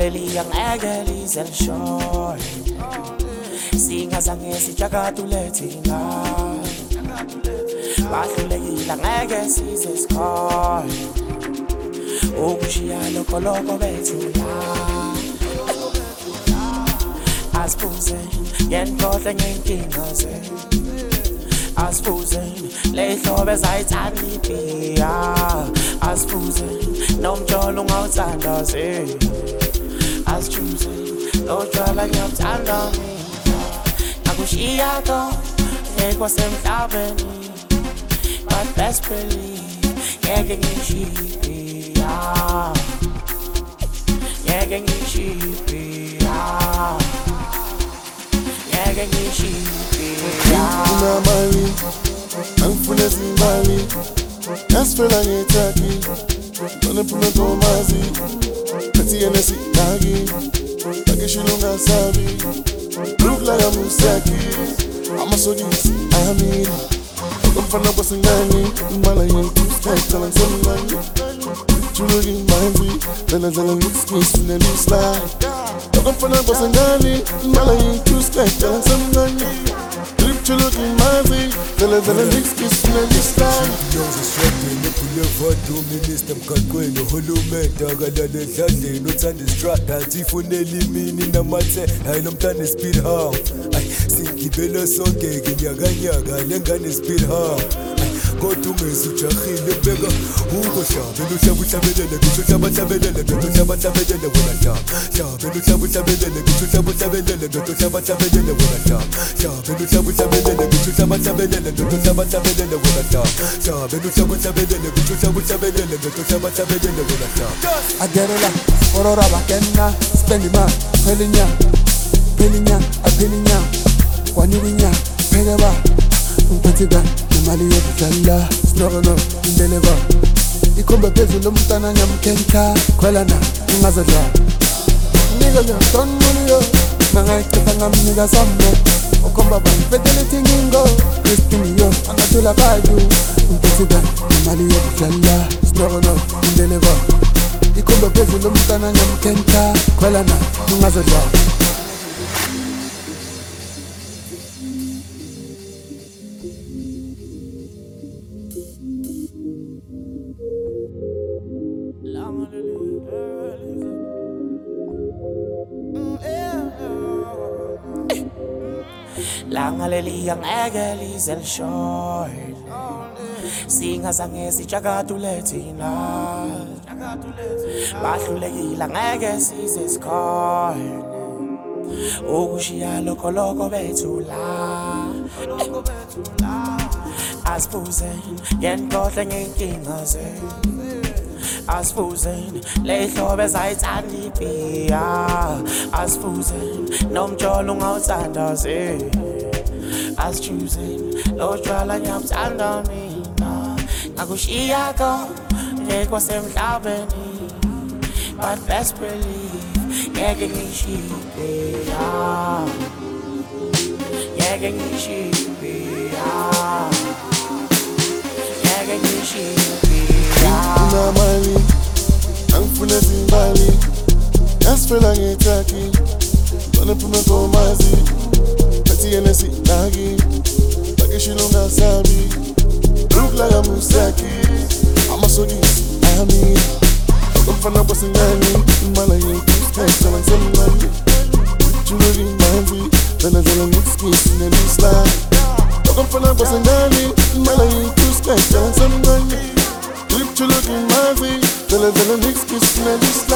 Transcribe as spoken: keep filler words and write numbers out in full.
Langalelia ngeke lize lishoye singazange sijakatule thina bahlulekile ngeke size sikhoye ukushiya lokho lokho bethu la asibuze ngenkohle ngenkinga zethu asibuze lehlobo ezayithanda ibhiya asibuze nomjolo ungawuthanda ze asichuze lotshwala ngiyabuthanda mina nakushiya ko ekwasemhlabeni but best believe ngeke ngishiya ngeke ngishiya ngeke ngishiya unamali angifuna zimali yasifela ngethaki ngiphuma komazi kathi yena sidaki akishilo ngasabi look like I'm Musaki amasodisi ayamini umfana bosingani imala yethu sikhathana nsemngani juluki manzi lana zala mix in the slide umfana bosingani imala yethu sikhathana nsemngani juluki manzi lana zala mix in the slide Minister mkakweni uhulumende akalale edladleni uthanda istrada athi ifunela imini namathe hayi nomntana speed hum ay singibela sonke nyakanyaka lengane speed hum kodwa ungezujahile beka ukohlabela uhlaba uhlabelele ngisho uhlaba uhlabelele ndodo uhlaba uhlabelele wena hlaba hlabela uhlaba uhlabelele ngisho uhlaba uhlabelele ndodo uhlaba uhlabelele wena hlaba hlabela uhlaba uhlabelele ngisho uhlaba uhlabelele ndodo uhlaba uhlabelele wena hlaba hlabela uhlaba uhlabelele ngisho uhlaba uhlabelele ndodo uhlaba uhlabelele wena hlaba agerela orora bakena spendima pelinya pelinya apelinya kwanilinya pegaba umpathiga imali yokudlala sinono indeleva ikhomba phezulu umntana nyamkhenka khwelana ungazadla nika ntonmuliyo mangayichitha ngamnika sammo ukhomba banifeteleti ngingo kristiniyo angathula kayu umpathiga imali yokudlala sinono indeleva ikhomba phezulu umntana nyamkhenka khwelana ungazadla Langalelia ngeke lize lishoye singazange sijakatule thina bahlulekile ngeke size sikhoye ukushiya lokho lokho bethu la asibuze ngenkohle ngenkinga zethu asibuze lehlobo ezayithanda ibhiya asibuze nomjolo ungawuthanda ze asichuze lotshwala ngiyabuthanda mina nakushiya ko ekwasemhlabeni but best believe ngeke ngishiya ngeke ngishiya ngeke ngishiya unamali angifuna zimali yasifela ngethaki ngiphuma komazi kathi yena sidaki akishilo ngasabi look like I'm Musaki amasodisi ayamini umfana bosingani imala yethu sikhathana nsemngani juluki manzi lana zala mix in the slide umfana bosingani imala yethu sikhathana nsemngani juluki manzi lana zala mix in the slide